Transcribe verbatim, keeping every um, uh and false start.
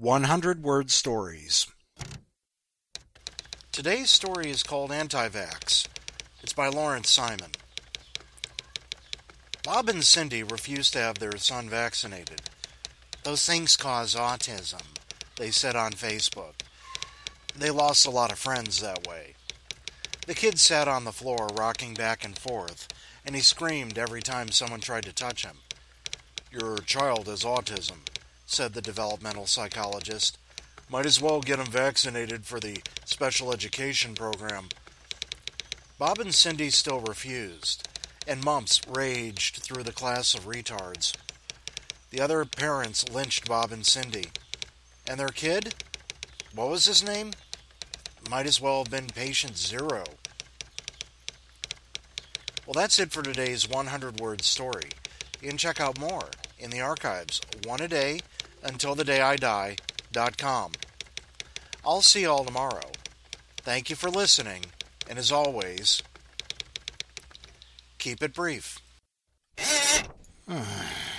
one hundred Word Stories. Today's story is called Anti-Vax. It's by Lawrence Simon. Bob and Cindy refused to have their son vaccinated. Those things cause autism, they said on Facebook. They lost a lot of friends that way. The kid sat on the floor, rocking back and forth, and he screamed every time someone tried to touch him. "Your child has autism," said the developmental psychologist. "Might as well get him vaccinated for the special education program." Bob and Cindy still refused, and mumps raged through the class of retards. The other parents lynched Bob and Cindy. And their kid? What was his name? Might as well have been Patient Zero. Well, that's it for today's one hundred Word Story. You can check out more in the archives, one a day, until the day I die, dot com. I'll see you all tomorrow. Thank you for listening, and as always, keep it brief.